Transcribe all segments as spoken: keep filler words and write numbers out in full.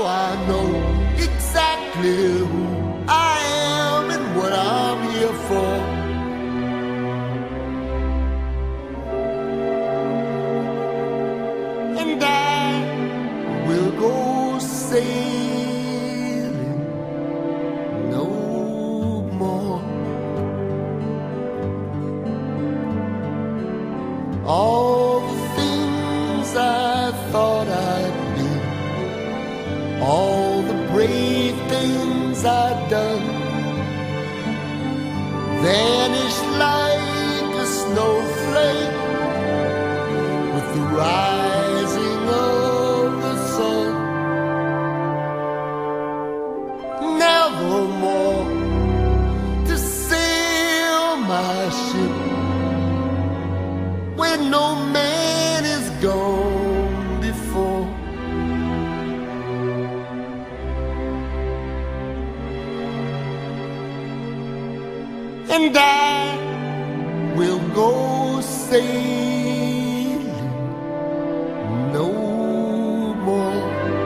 I know exactly who I am and what I'm here for. And I will go sailing no more. All the things I thought I'd be, all the brave things I'd done, vanished like a snowflake with the rising of the sun. Nevermore to sail my ship when no man is gone before. And I will go sailing no more.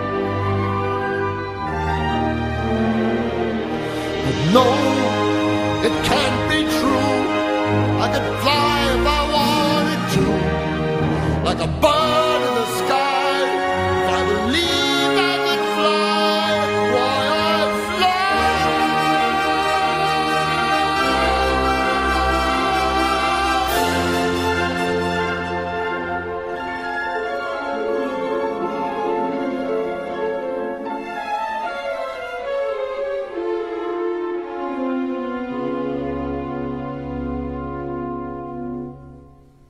But no, it can't be true. I could fly if I wanted to, like a bird in the sky. If I believed I could fly, why I'd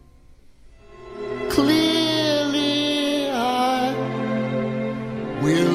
clearly I will